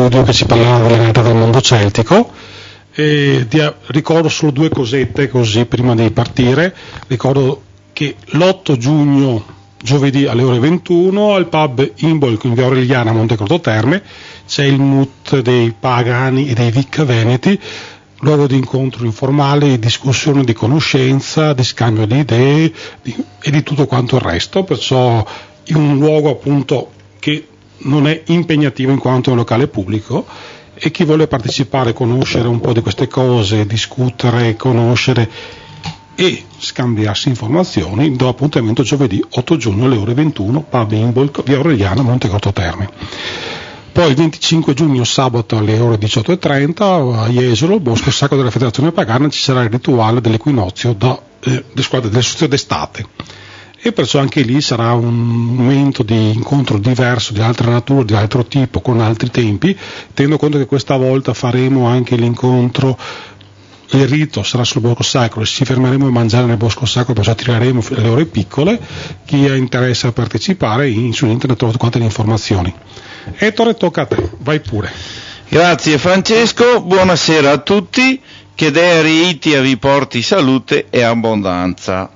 studio che ci parlava della realtà del mondo celtico. Ricordo solo due cosette così prima di partire. Ricordo che l'8 giugno, giovedì alle ore 21, al pub Imbolc in via Aureliana a Montecorto Terme c'è il MUT dei Pagani e dei Vic Veneti, luogo di incontro informale, di discussione, di conoscenza, di scambio di idee e di tutto quanto il resto, perciò in un luogo appunto che non è impegnativo in quanto è un locale pubblico, e chi vuole partecipare, conoscere un po' di queste cose, discutere, conoscere e scambiarsi informazioni, do appuntamento giovedì 8 giugno alle ore 21, pub Imbolc, via Aureliana, Montecorto Terme. Poi il 25 giugno, sabato alle ore 18:30, a Jesolo, Bosco Sacro della Federazione Pagana, ci sarà il rituale dell'equinozio del solstizio d'estate, e perciò anche lì sarà un momento di incontro diverso, di altra natura, di altro tipo, con altri tempi, tenendo conto che questa volta faremo anche l'incontro, il rito sarà sul Bosco Sacro e ci fermeremo a mangiare nel Bosco Sacro, perciò tireremo alle ore piccole. Chi ha interesse a partecipare, su internet trova tutte le informazioni. Ettore, tocca a te, vai pure. Grazie Francesco, buonasera a tutti, che Dea Reitia vi porti salute e abbondanza.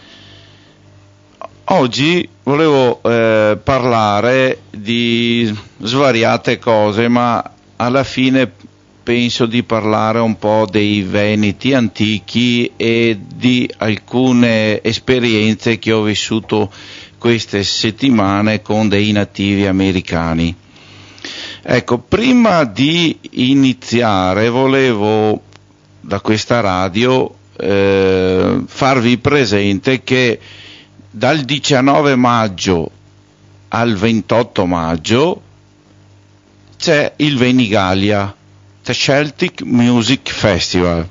Oggi volevo parlare di svariate cose, ma alla fine penso di parlare un po' dei Veneti antichi e di alcune esperienze che ho vissuto queste settimane con dei nativi americani. Ecco, prima di iniziare volevo da questa radio farvi presente che dal 19 maggio al 28 maggio c'è il Venigalia, The Celtic Music Festival.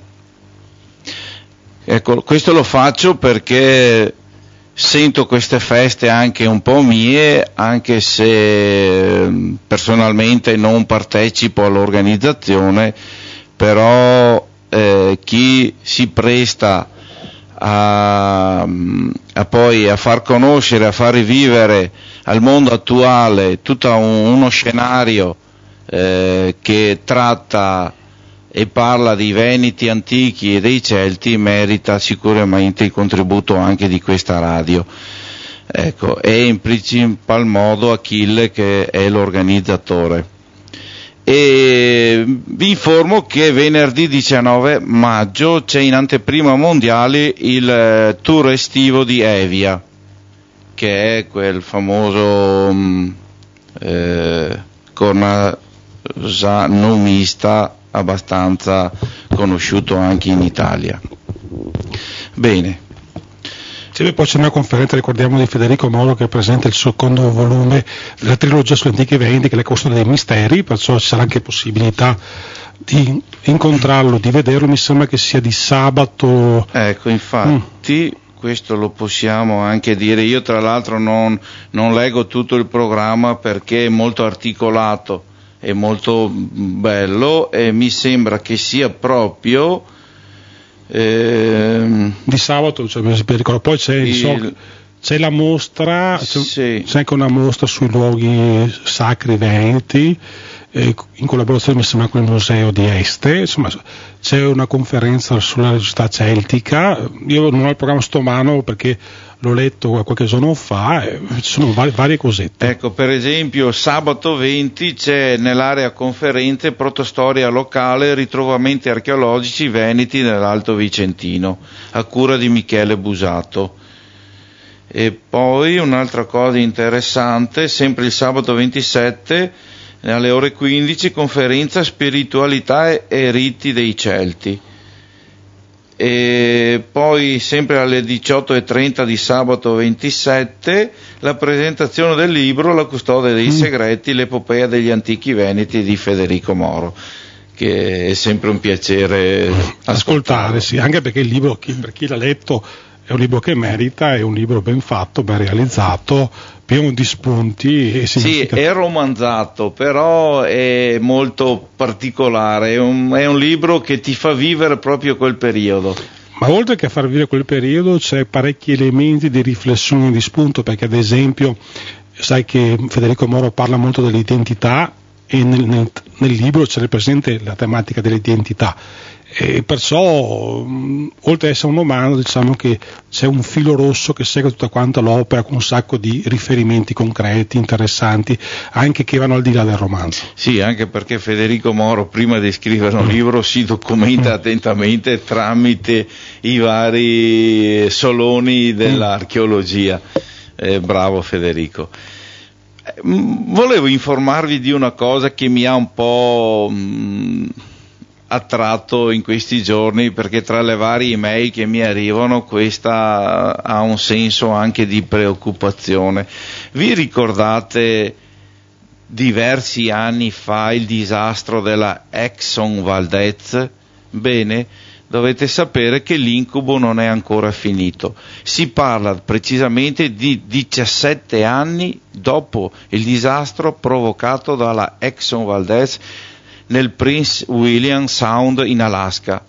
Ecco, questo lo faccio perché sento queste feste anche un po' mie, anche se personalmente non partecipo all'organizzazione, però chi si presta a far conoscere, a far rivivere al mondo attuale tutto uno scenario che tratta e parla dei Veneti antichi e dei Celti, merita sicuramente il contributo anche di questa radio. Ecco, e in principal modo Achille, che è l'organizzatore. E vi informo che venerdì 19 maggio c'è in anteprima mondiale il tour estivo di Evia, che è quel famoso cornanomista abbastanza conosciuto anche in Italia. Bene. Sì, poi c'è una conferenza, ricordiamo, di Federico Moro, che presenta il secondo volume della trilogia sugli antichi Veneti, che è la Costa dei Misteri, perciò ci sarà anche possibilità di incontrarlo, di vederlo. Mi sembra che sia di sabato. Ecco, infatti questo lo possiamo anche dire. Io tra l'altro non leggo tutto il programma perché è molto articolato, è molto bello, e mi sembra che sia proprio di sabato, poi c'è la mostra, c'è anche una mostra sui luoghi sacri veneti, in collaborazione mi sembra con il museo di Este. Insomma, c'è una conferenza sulla religiosità celtica. Io non ho il programma sto mano perché l'ho letto qualche giorno fa, ci sono varie cosette. Ecco, per esempio sabato 20 c'è nell'area conferenze protostoria locale, ritrovamenti archeologici veneti nell'Alto Vicentino, a cura di Michele Busato. E poi un'altra cosa interessante, sempre il sabato 27 alle ore 15, conferenza spiritualità e riti dei Celti. E poi sempre alle 18:30 di sabato 27 la presentazione del libro La custode dei segreti, l'epopea degli antichi veneti di Federico Moro, che è sempre un piacere ascoltare. Sì, anche perché il libro, per chi l'ha letto, è un libro che merita, è un libro ben fatto, ben realizzato, pieno di spunti. Sì, è romanzato, però è molto particolare, è un libro che ti fa vivere proprio quel periodo. Ma oltre che a far vivere quel periodo c'è parecchi elementi di riflessione e di spunto, perché ad esempio sai che Federico Moro parla molto dell'identità e nel libro c'è presente la tematica dell'identità. E perciò, oltre ad essere un romanzo, diciamo che c'è un filo rosso che segue tutta quanta l'opera, con un sacco di riferimenti concreti, interessanti, anche che vanno al di là del romanzo. Sì, anche perché Federico Moro, prima di scrivere un libro, si documenta attentamente tramite i vari soloni dell'archeologia. Bravo Federico. Volevo informarvi di una cosa che mi ha un po' attratto in questi giorni, perché tra le varie email che mi arrivano questa ha un senso anche di preoccupazione. Vi ricordate diversi anni fa il disastro della Exxon Valdez? Bene, dovete sapere che l'incubo non è ancora finito. Si parla precisamente di 17 anni dopo il disastro provocato dalla Exxon Valdez nel Prince William Sound in Alaska.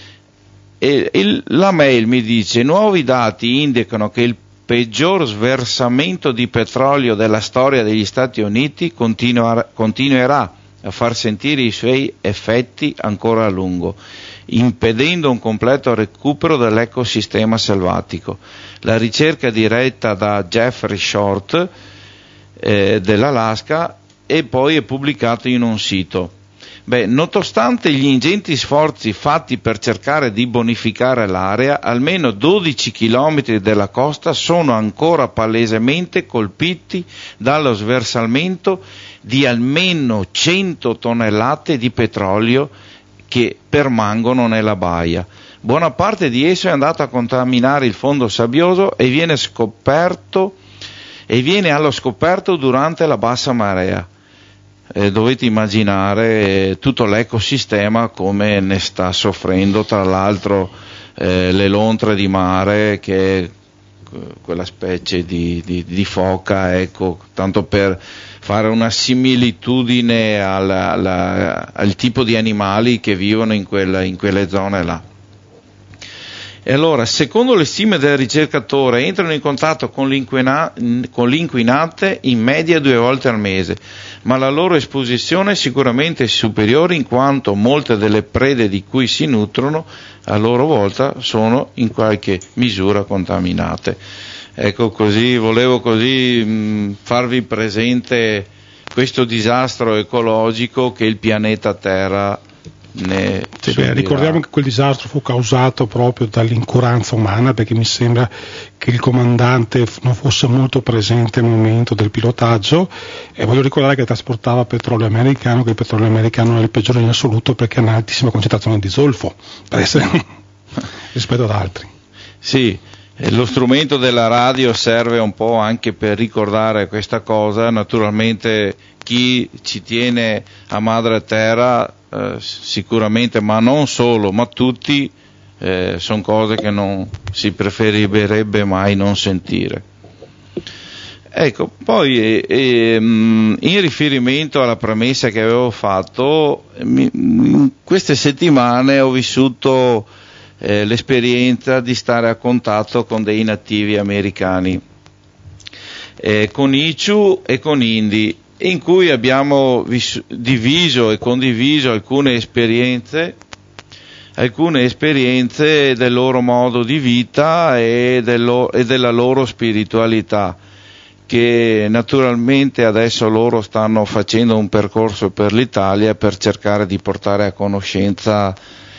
La mail mi dice: nuovi dati indicano che il peggior sversamento di petrolio della storia degli Stati Uniti continuerà a far sentire i suoi effetti ancora a lungo, impedendo un completo recupero dell'ecosistema selvatico. La ricerca diretta da Jeffrey Short dell'Alaska e poi è pubblicata in un sito. Nonostante gli ingenti sforzi fatti per cercare di bonificare l'area, almeno 12 chilometri della costa sono ancora palesemente colpiti dallo sversamento di almeno 100 tonnellate di petrolio che permangono nella baia. Buona parte di esso è andato a contaminare il fondo sabbioso e viene allo scoperto durante la bassa marea. Dovete immaginare tutto l'ecosistema come ne sta soffrendo, tra l'altro le lontre di mare, che è quella specie di foca, ecco, tanto per fare una similitudine al tipo di animali che vivono in quelle zone là. E allora, secondo le stime del ricercatore, entrano in contatto con l'inquinante in media 2 volte al mese, ma la loro esposizione è sicuramente superiore, in quanto molte delle prede di cui si nutrono a loro volta sono in qualche misura contaminate. Ecco, volevo farvi presente questo disastro ecologico che il pianeta Terra ricordiamo che quel disastro fu causato proprio dall'incuranza umana, perché mi sembra che il comandante non fosse molto presente al momento del pilotaggio, e voglio ricordare che trasportava petrolio americano, che il petrolio americano è il peggiore in assoluto perché ha un'altissima concentrazione di zolfo rispetto ad altri. Sì, lo strumento della radio serve un po' anche per ricordare questa cosa. Naturalmente chi ci tiene a madre terra sicuramente, ma non solo, ma tutti, sono cose che non si preferirebbe mai non sentire. Ecco, poi in riferimento alla premessa che avevo fatto, in queste settimane ho vissuto l'esperienza di stare a contatto con dei nativi americani, con Ichu e con Indy, in cui abbiamo diviso e condiviso alcune esperienze del loro modo di vita e della loro spiritualità, che naturalmente adesso loro stanno facendo un percorso per l'Italia per cercare di portare a conoscenza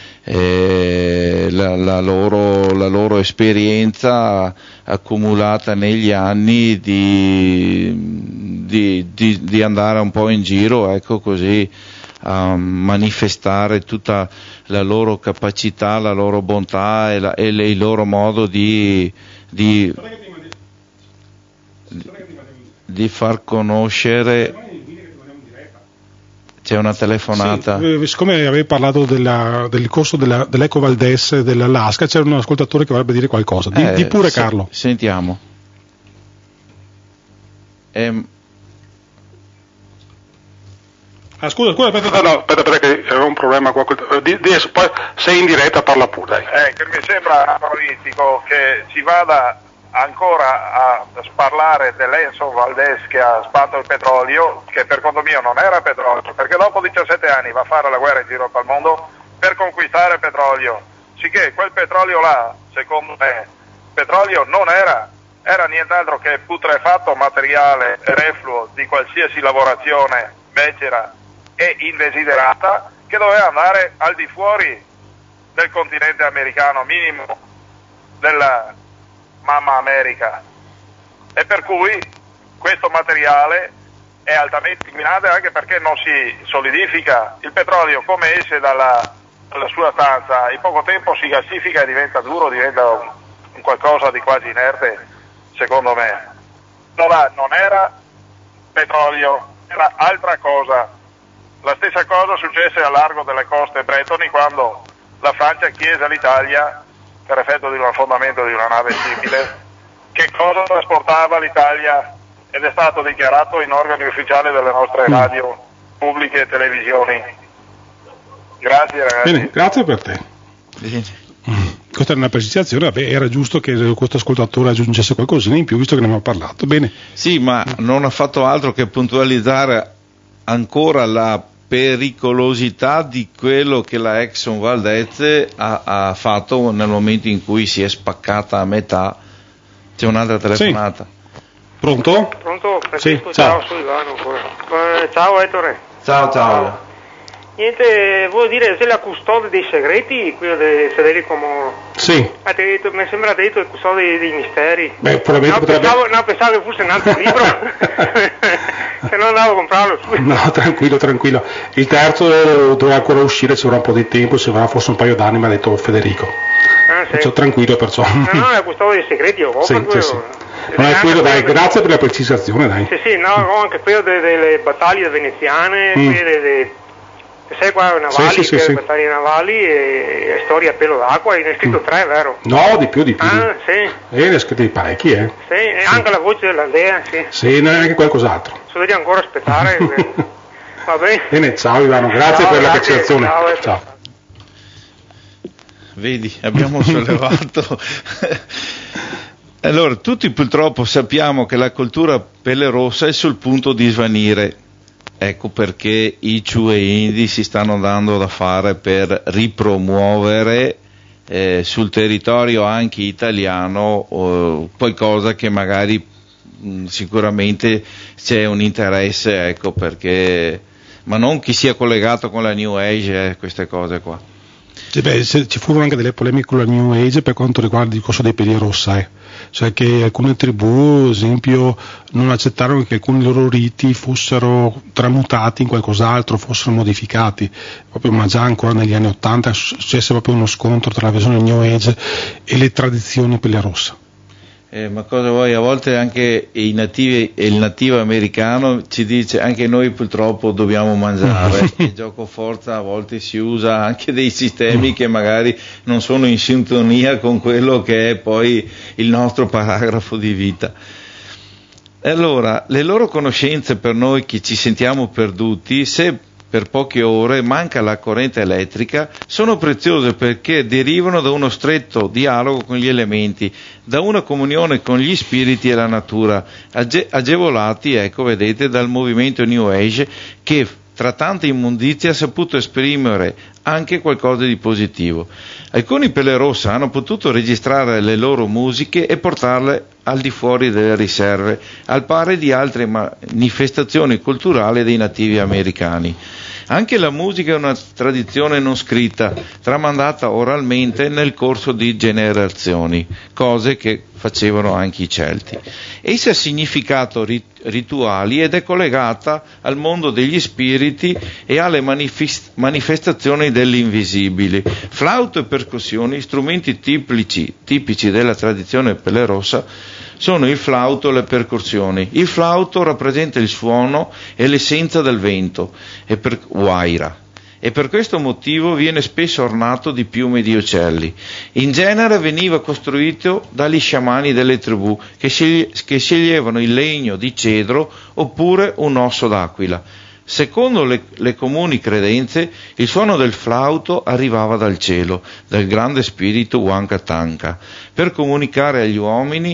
la loro esperienza accumulata negli anni di andare un po' in giro, ecco, così a manifestare tutta la loro capacità, la loro bontà e il loro modo di far conoscere. C'è una telefonata. Sì, siccome avevi parlato del corso dell'Eco Valdez dell'Alaska, c'era un ascoltatore che vorrebbe dire qualcosa. Di pure, Carlo. Sentiamo. Scusa, aspetta. No, aspetta perché avevo un problema qua. Adesso poi sei in diretta, parla pure. Che mi sembra anacronistico che si vada ancora a sparlare dell'Enson Valdez che ha sparto il petrolio, che per conto mio non era petrolio, perché dopo 17 anni va a fare la guerra in giro per il mondo per conquistare petrolio, sicché quel petrolio là, secondo me, petrolio non era nient'altro che putrefatto materiale refluo di qualsiasi lavorazione becera e indesiderata che doveva andare al di fuori del continente americano, minimo della mamma America, e per cui questo materiale è altamente inquinante anche perché non si solidifica. Il petrolio, come esce dalla sua stanza, in poco tempo si gassifica e diventa duro, diventa un qualcosa di quasi inerte, secondo me. Non era petrolio, era altra cosa. La stessa cosa successe a largo delle coste bretoni quando la Francia chiese all'Italia, per effetto di un affondamento di una nave simile, che cosa trasportava l'Italia, ed è stato dichiarato in organi ufficiali delle nostre radio pubbliche e televisioni. Grazie ragazzi. Bene, grazie per te. Questa è una precisazione, era giusto che questo ascoltatore aggiungesse qualcosina in più, visto che ne abbiamo parlato. Bene. Sì, ma non ha fatto altro che puntualizzare ancora la pericolosità di quello che la Exxon Valdez ha fatto nel momento in cui si è spaccata a metà. C'è un'altra telefonata. Sì. Pronto? Pronto? Sì, ciao, sono Ivano ancora. Ciao Ettore. Ciao. Niente, vuol dire sei la custode dei segreti, quello di Federico Moro. Sì. Mi sembra detto il custode dei misteri. Beh, probabilmente pensavo che fosse un altro libro. Se no andavo a comprarlo subito. No, tranquillo. Il terzo doveva ancora uscire, ci vorrà un po' di tempo, se vorrà forse un paio d'anni, mi ha detto Federico. Sì. Perciò tranquillo, perciò. No, è la custode dei segreti, Sì. Non è quello, dai, grazie per la precisazione, dai. Sì, no, anche quello delle battaglie veneziane, sai qua navali, sì. battaglie navali e storia a pelo d'acqua, ne hai scritto 3, vero? No, di più. Ah, sì. Ne hai scritti parecchi, Sì, e anche la voce dell'aldea, sì. Sì, anche qualcos'altro. Devi ancora aspettare. Va bene. Bene, ciao Ivano, grazie per la precisazione. Ciao. Vedi, abbiamo sollevato. Allora, tutti purtroppo sappiamo che la cultura pelle rossa è sul punto di svanire. Ecco perché i Ciu e Indi si stanno dando da fare per ripromuovere sul territorio anche italiano qualcosa che magari sicuramente c'è un interesse, ecco perché, ma non chi sia collegato con la New Age, queste cose qua. Ci furono anche delle polemiche con la New Age per quanto riguarda il discorso dei peli rossa, cioè che alcune tribù, ad esempio, non accettarono che alcuni loro riti fossero tramutati in qualcos'altro, fossero modificati, proprio, ma già ancora negli anni '80 successe proprio uno scontro tra la visione New Age e le tradizioni pelle rossa. Ma cosa vuoi, a volte anche il nativo americano ci dice anche noi purtroppo dobbiamo mangiare. Il gioco forza a volte si usa anche dei sistemi che magari non sono in sintonia con quello che è poi il nostro paragrafo di vita. E allora, le loro conoscenze per noi che ci sentiamo perduti, se per poche ore manca la corrente elettrica, sono preziose perché derivano da uno stretto dialogo con gli elementi, da una comunione con gli spiriti e la natura, agevolati, ecco, vedete, dal movimento New Age che tra tanta immondizia ha saputo esprimere anche qualcosa di positivo. Alcuni pelle rossa hanno potuto registrare le loro musiche e portarle al di fuori delle riserve, al pari di altre manifestazioni culturali dei nativi americani. Anche la musica è una tradizione non scritta, tramandata oralmente nel corso di generazioni, cose che facevano anche i Celti. Essa ha significato rituali ed è collegata al mondo degli spiriti e alle manifestazioni dell'invisibile. Flauto e percussioni, strumenti tipici della tradizione pelle rossa, sono il flauto e le percussioni. Il flauto rappresenta il suono e l'essenza del vento, Waira, e per questo motivo viene spesso ornato di piume di uccelli. In genere veniva costruito dagli sciamani delle tribù che sceglievano il legno di cedro oppure un osso d'aquila. Secondo le comuni credenze, il suono del flauto arrivava dal cielo, dal grande spirito Wanka Tanka, per comunicare agli uomini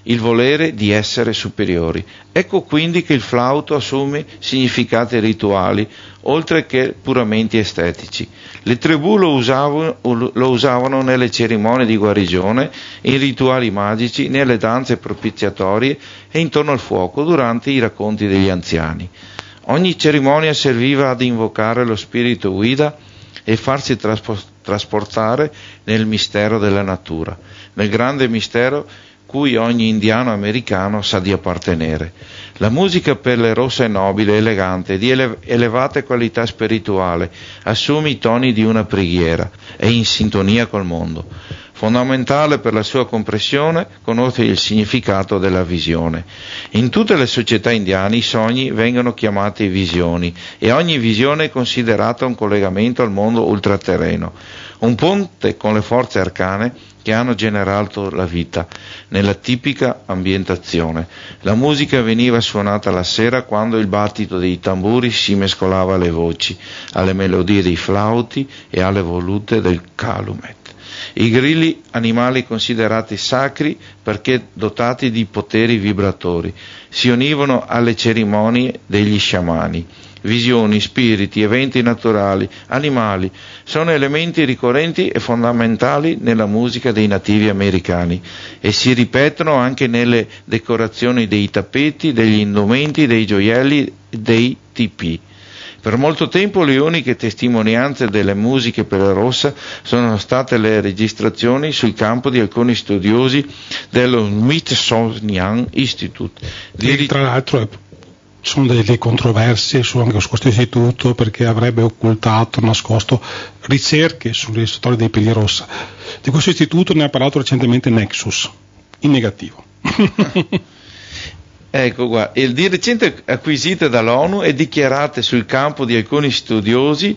il volere di essere superiori. Ecco quindi che il flauto assume significati rituali, oltre che puramente estetici. Le tribù lo usavano nelle cerimonie di guarigione, in rituali magici, nelle danze propiziatorie e intorno al fuoco durante i racconti degli anziani. Ogni cerimonia serviva ad invocare lo spirito guida e farsi trasportare nel mistero della natura, nel grande mistero cui ogni indiano americano sa di appartenere. La musica per le rosse è nobile, elegante, di elevate qualità spirituale, assume i toni di una preghiera, è in sintonia col mondo. Fondamentale per la sua comprensione, conoscere il significato della visione. In tutte le società indiane i sogni vengono chiamati visioni e ogni visione è considerata un collegamento al mondo ultraterreno, un ponte con le forze arcane che hanno generato la vita nella tipica ambientazione. La musica veniva suonata la sera quando il battito dei tamburi si mescolava alle voci, alle melodie dei flauti e alle volute del calumet. I grilli, animali considerati sacri perché dotati di poteri vibratori, si univano alle cerimonie degli sciamani. Visioni, spiriti, eventi naturali, animali sono elementi ricorrenti e fondamentali nella musica dei nativi americani e si ripetono anche nelle decorazioni dei tappeti, degli indumenti, dei gioielli, dei tipì. Per molto tempo le uniche testimonianze delle musiche per la rossa sono state le registrazioni sul campo di alcuni studiosi dello Smithsonian Institute. Tra l'altro ci sono delle controversie anche su questo istituto perché avrebbe occultato, nascosto ricerche sulle storie dei peli rossa. Di questo istituto ne ha parlato recentemente Nexus, in negativo. Ecco qua, di recente acquisite dall'ONU e dichiarate sul campo di alcuni studiosi,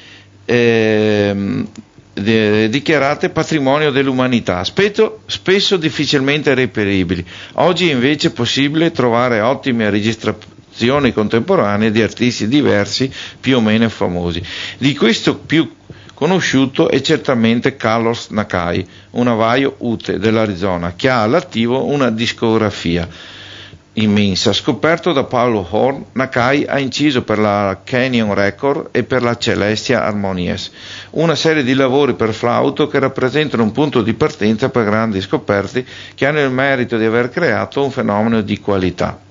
dichiarate patrimonio dell'umanità, spesso difficilmente reperibili. Oggi invece è possibile trovare ottime registrazioni contemporanee di artisti diversi, più o meno famosi. Di questo più conosciuto è certamente Carlos Nakai, un navajo Ute dell'Arizona, che ha all'attivo una discografia immensa. Scoperto da Paolo Horn, Nakai ha inciso per la Canyon Record e per la Celestia Harmonies una serie di lavori per flauto che rappresentano un punto di partenza per grandi scoperte che hanno il merito di aver creato un fenomeno di qualità.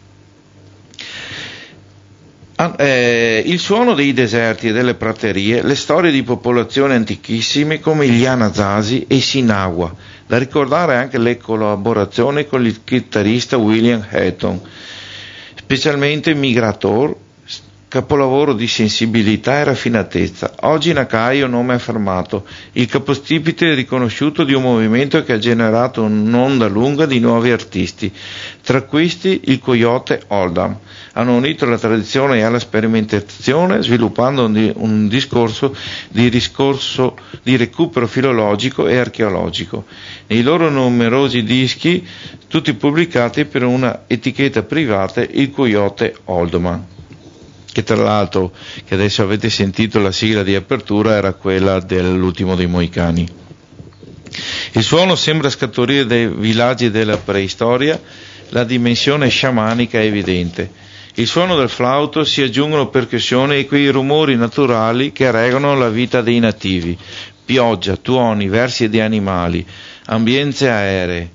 Il suono dei deserti e delle praterie, le storie di popolazioni antichissime come gli Anasazi e i Sinawa, da ricordare anche le collaborazioni con il chitarrista William Hatton, specialmente Migrator, capolavoro di sensibilità e raffinatezza. Oggi Nakai è un nome affermato, il capostipite riconosciuto di un movimento che ha generato un'onda lunga di nuovi artisti, tra questi il Coyote Oldham. Hanno unito la tradizione alla sperimentazione, sviluppando un discorso di recupero filologico e archeologico. Nei loro numerosi dischi, tutti pubblicati per una etichetta privata, il Coyote Oldham, che tra l'altro, che adesso avete sentito la sigla di apertura, era quella dell'Ultimo dei Mohicani. Il suono sembra scaturire dai villaggi della preistoria, la dimensione sciamanica è evidente. Il suono del flauto si aggiungono percussioni e quei rumori naturali che regolano la vita dei nativi: pioggia, tuoni, versi di animali, ambienze aeree.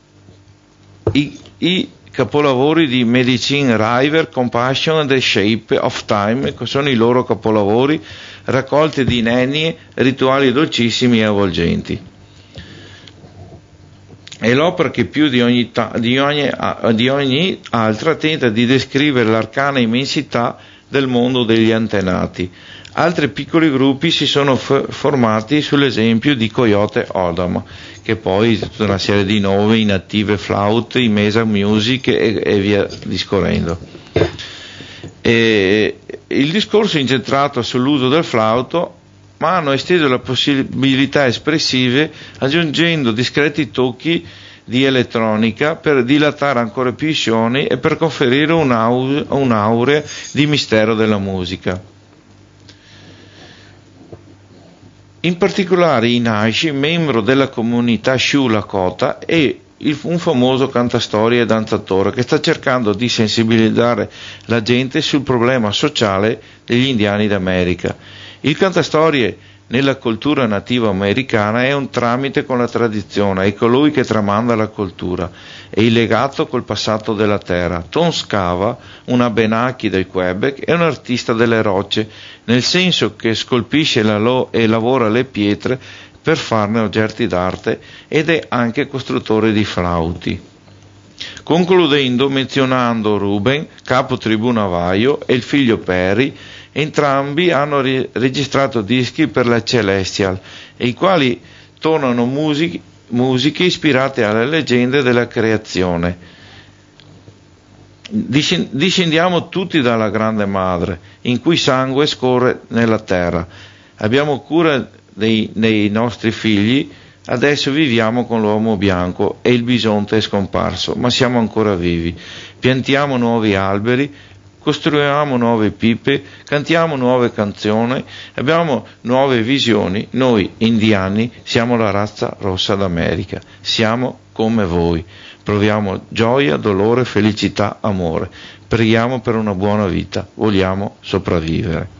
I capolavori di Medicine River, Compassion and the Shape of Time sono i loro capolavori, raccolti di inediti, rituali dolcissimi e avvolgenti. È l'opera che più di ogni altra tenta di descrivere l'arcana immensità del mondo degli antenati. Altri piccoli gruppi si sono formati sull'esempio di Coyote Oldham, che poi tutta una serie di nomi, in Active Flauto, in Mesa Music e via discorrendo. Il discorso è incentrato sull'uso del flauto, ma hanno esteso le possibilità espressive aggiungendo discreti tocchi di elettronica per dilatare ancora più i suoni e per conferire un'aurea di mistero della musica. In particolare Inashi, membro della comunità Shu Lakota, è un famoso cantastorie e danzatore che sta cercando di sensibilizzare la gente sul problema sociale degli indiani d'America. Il cantastorie nella cultura nativa americana è un tramite con la tradizione, è colui che tramanda la cultura, è il legato col passato della terra. Tom Scava, un Abenaki del Quebec, è un artista delle rocce, nel senso che scolpisce e lavora le pietre per farne oggetti d'arte ed è anche costruttore di flauti. Concludendo menzionando Ruben, capo tribù Navajo, e il figlio Perry, entrambi hanno registrato dischi per la Celestial, i quali tornano musiche ispirate alle leggende della creazione. Discendiamo tutti dalla Grande Madre, in cui sangue scorre nella terra. Abbiamo cura dei nostri figli, adesso viviamo con l'uomo bianco e il bisonte è scomparso, ma siamo ancora vivi. Piantiamo nuovi alberi, costruiamo nuove pipe, cantiamo nuove canzoni, abbiamo nuove visioni. Noi indiani siamo la razza rossa d'America, siamo come voi, proviamo gioia, dolore, felicità, amore, preghiamo per una buona vita, vogliamo sopravvivere.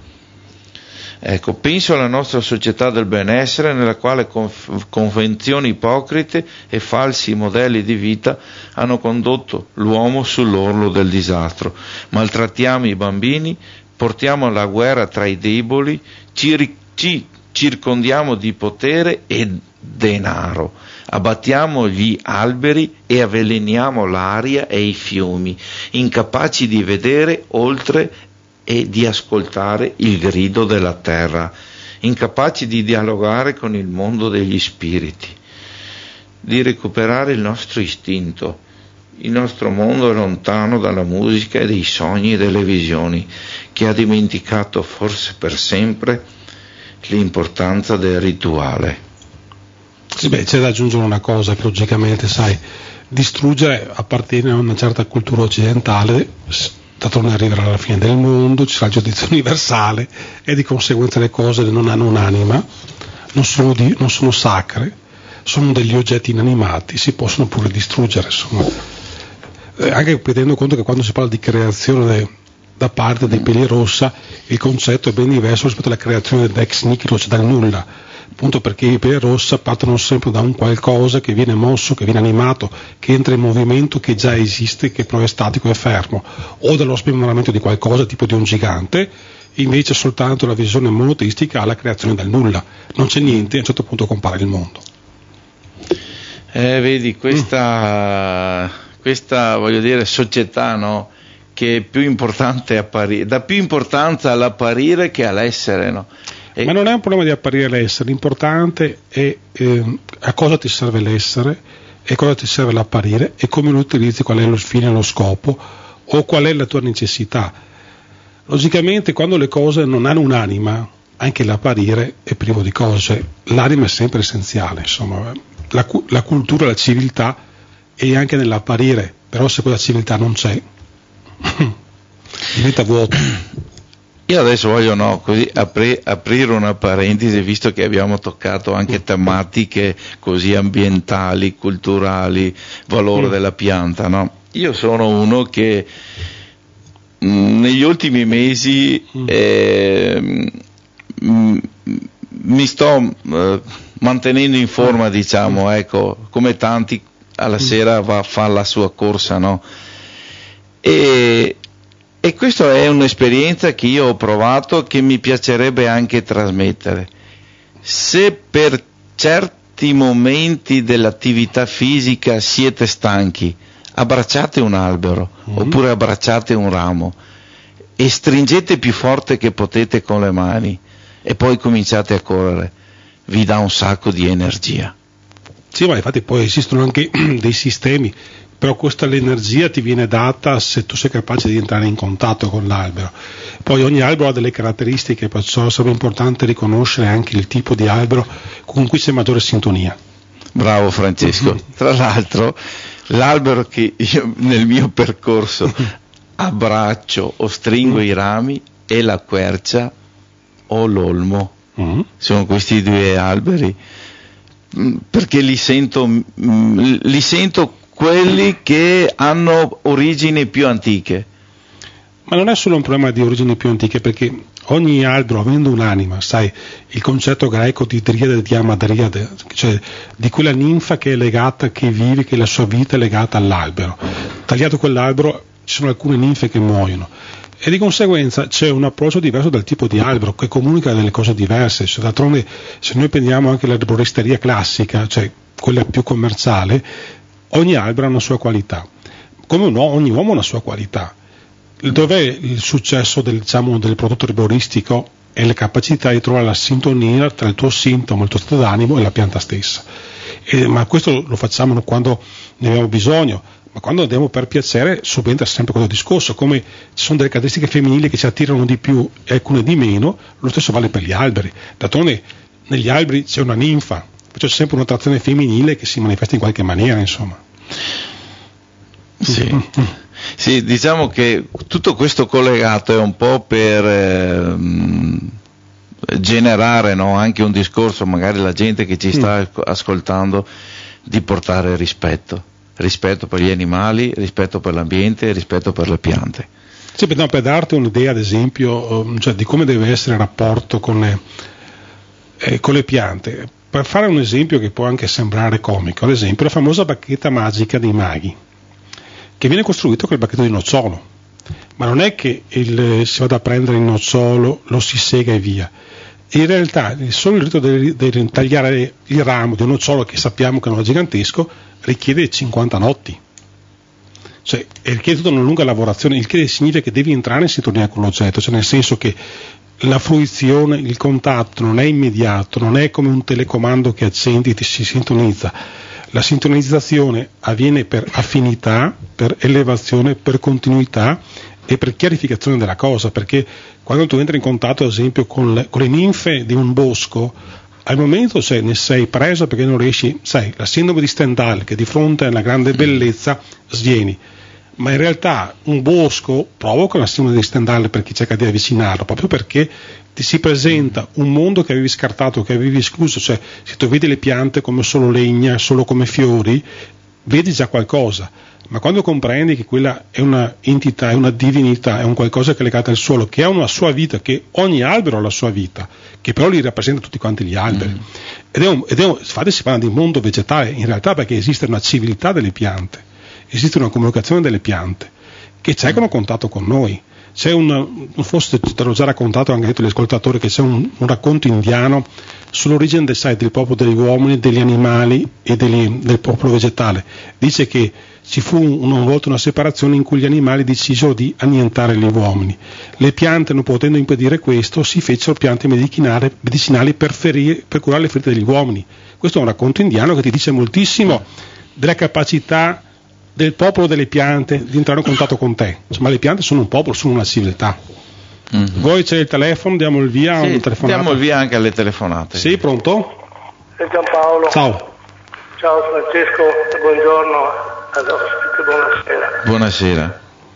Ecco, penso alla nostra società del benessere nella quale convenzioni ipocrite e falsi modelli di vita hanno condotto l'uomo sull'orlo del disastro. Maltrattiamo i bambini, portiamo la guerra tra i deboli, ci circondiamo di potere e denaro, abbattiamo gli alberi e avveleniamo l'aria e i fiumi, incapaci di vedere oltre e di ascoltare il grido della terra, incapaci di dialogare con il mondo degli spiriti, di recuperare il nostro istinto. Il nostro mondo è lontano dalla musica e dei sogni e delle visioni, che ha dimenticato forse per sempre l'importanza del rituale. Sì, c'è da aggiungere una cosa che logicamente, sai, distruggere appartiene a una certa cultura occidentale. Dato non arriverà alla fine del mondo, ci sarà il giudizio universale e di conseguenza le cose non hanno un'anima, non sono sacre, sono degli oggetti inanimati, si possono pure distruggere, insomma. Anche tenendo conto che quando si parla di creazione da parte dei peli rossa, il concetto è ben diverso rispetto alla creazione dell'ex nihilo, cioè dal nulla. Appunto perché i peli rossa partono sempre da un qualcosa che viene mosso, che viene animato, che entra in movimento, che già esiste, che però è statico e fermo, o dallo smemoramento di qualcosa, tipo di un gigante. Invece soltanto la visione monoteistica ha la creazione dal nulla, non c'è niente, a un certo punto compare il mondo. Vedi, questa voglio dire società, no? Che è più importante apparire, dà più importanza all'apparire che all'essere, no? Ma non è un problema di apparire l'essere, l'importante è a cosa ti serve l'essere e cosa ti serve l'apparire e come lo utilizzi, qual è lo fine e lo scopo o qual è la tua necessità. Logicamente quando le cose non hanno un'anima, anche l'apparire è privo di cose, cioè, l'anima è sempre essenziale, insomma, la cultura, la civiltà è anche nell'apparire, però se quella civiltà non c'è diventa vuoto. Io adesso voglio così aprire una parentesi, visto che abbiamo toccato anche tematiche così ambientali, culturali, valore della pianta, no? Io sono uno che negli ultimi mesi mi sto mantenendo in forma, diciamo, ecco, come tanti alla sera va a fare la sua corsa, no? E questa è un'esperienza che io ho provato, che mi piacerebbe anche trasmettere. Se per certi momenti dell'attività fisica siete stanchi, abbracciate un albero oppure abbracciate un ramo e stringete più forte che potete con le mani e poi cominciate a correre. Vi dà un sacco di energia. Sì, ma infatti poi esistono anche dei sistemi, però questa l'energia ti viene data se tu sei capace di entrare in contatto con l'albero. Poi ogni albero ha delle caratteristiche, perciò sarebbe importante riconoscere anche il tipo di albero con cui c'è maggiore sintonia. Bravo Francesco. Tra l'altro l'albero che io nel mio percorso abbraccio o stringo i rami è la quercia o l'olmo. Sono questi due alberi perché li sento quelli che hanno origini più antiche. Ma non è solo un problema di origini più antiche, perché ogni albero, avendo un'anima, sai, il concetto greco di driade, di amadriade, cioè di quella ninfa che è legata, che vive, che la sua vita è legata all'albero. Tagliato quell'albero ci sono alcune ninfe che muoiono, e di conseguenza c'è un approccio diverso dal tipo di albero che comunica delle cose diverse. Cioè, d'altronde, se noi prendiamo anche l'arboristeria classica, cioè quella più commerciale, ogni albero ha una sua qualità, come ogni uomo ha una sua qualità. Dov'è il successo del prodotto arboristico? È la capacità di trovare la sintonia tra il tuo sintomo, il tuo stato d'animo e la pianta stessa. Ma questo lo facciamo quando ne abbiamo bisogno, ma quando andiamo per piacere subentra sempre questo discorso, come ci sono delle caratteristiche femminili che ci attirano di più e alcune di meno, lo stesso vale per gli alberi. D'altronde negli alberi c'è una ninfa, perciò c'è sempre un'attrazione femminile che si manifesta in qualche maniera, insomma. Sì. Sì, diciamo che tutto questo collegato è un po' per generare, no, anche un discorso, magari la gente che ci sta ascoltando, di portare rispetto per gli animali, rispetto per l'ambiente, rispetto per le piante. Sì, per darti un'idea, ad esempio, cioè, di come deve essere il rapporto con le piante, per fare un esempio che può anche sembrare comico, ad esempio la famosa bacchetta magica dei maghi, che viene costruito con il bacchetto di nocciolo, ma non è che si vada a prendere il nocciolo, lo si sega e via. In realtà solo il rito di tagliare il ramo di un nocciolo, che sappiamo che non è gigantesco, richiede 50 notti, cioè richiede tutta una lunga lavorazione, il che significa che devi entrare in sintonia con l'oggetto, cioè nel senso che la fruizione, il contatto non è immediato, non è come un telecomando che accendi e ti si sintonizza. La sintonizzazione avviene per affinità, per elevazione, per continuità e per chiarificazione della cosa, perché quando tu entri in contatto, ad esempio, con le ninfe di un bosco, al momento ne sei preso perché non riesci, sai, la sindrome di Stendhal, che di fronte a una grande bellezza svieni, ma in realtà un bosco provoca la sindrome di Stendhal per chi cerca di avvicinarlo, proprio perché ti si presenta un mondo che avevi scartato, che avevi escluso. Cioè, se tu vedi le piante come solo legna, solo come fiori, vedi già qualcosa, ma quando comprendi che quella è una entità, è una divinità, è un qualcosa che è legato al suolo, che ha una sua vita, che ogni albero ha la sua vita, che però li rappresenta tutti quanti gli alberi, infatti si parla di mondo vegetale in realtà, perché esiste una civiltà delle piante, esiste una comunicazione delle piante che cercano contatto con noi. C'è forse te l'ho già raccontato anche agli ascoltatori, che c'è un racconto indiano sull'origine del popolo degli uomini, degli animali e del popolo vegetale. Dice che ci fu una volta una separazione in cui gli animali decisero di annientare gli uomini. Le piante, non potendo impedire questo, si fecero piante medicinali per curare le ferite degli uomini. Questo è un racconto indiano che ti dice moltissimo della capacità del popolo delle piante di entrare in contatto con te. Ma le piante sono un popolo, sono una civiltà. Voi c'è il telefono, diamo il via. Sì, diamo il via anche alle telefonate. Sì, pronto? È Giampaolo. Ciao. Ciao Francesco, buongiorno all'ospite, buonasera. Buonasera.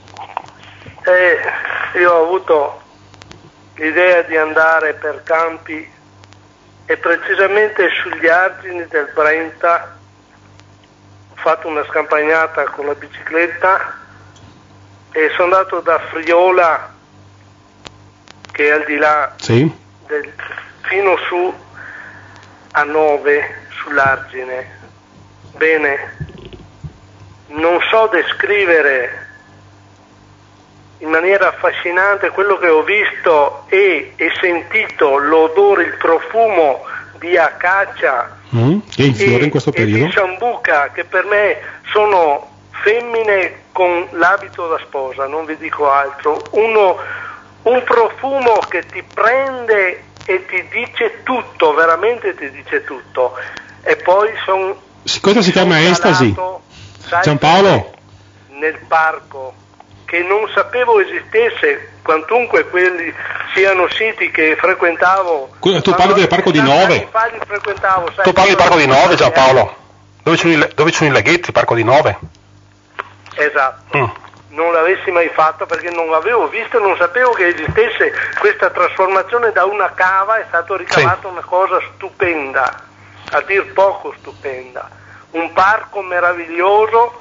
Io ho avuto l'idea di andare per campi, e precisamente sugli argini del Brenta. Ho fatto una scampagnata con la bicicletta e sono andato da Friola, che è al di là, sì, fino su a 9 sull'argine. Bene, non so descrivere in maniera affascinante quello che ho visto e sentito, l'odore, il profumo di acacia che è in fiore in questo periodo, e di sambuca, che per me sono femmine con l'abito da sposa, non vi dico altro. Un profumo che ti prende e ti dice tutto, veramente ti dice tutto. E poi questo si chiama estasi. Giampaolo? Nel parco, che non sapevo esistesse, quantunque quelli siano siti che frequentavo. Tu parli del parco di Nove? Tu parli del parco di Nove, Giampaolo? Dove ci sono i laghetti, il parco di Nove? Esatto. Non l'avessi mai fatto perché non l'avevo visto, non sapevo che esistesse questa trasformazione da una cava, è stato ricavato una cosa stupenda. a dir poco stupenda, un parco meraviglioso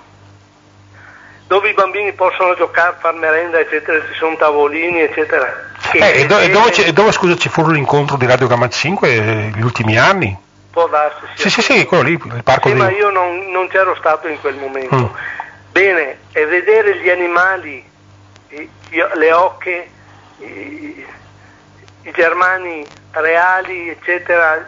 dove i bambini possono giocare, far merenda, eccetera, ci sono tavolini, eccetera. Dove scusa, ci fu l'incontro di Radio Gamma 5 negli ultimi anni? Può darsi. Sì, quello lì, il parco ma io non c'ero stato in quel momento. Bene, e vedere gli animali, le oche, i germani reali, eccetera,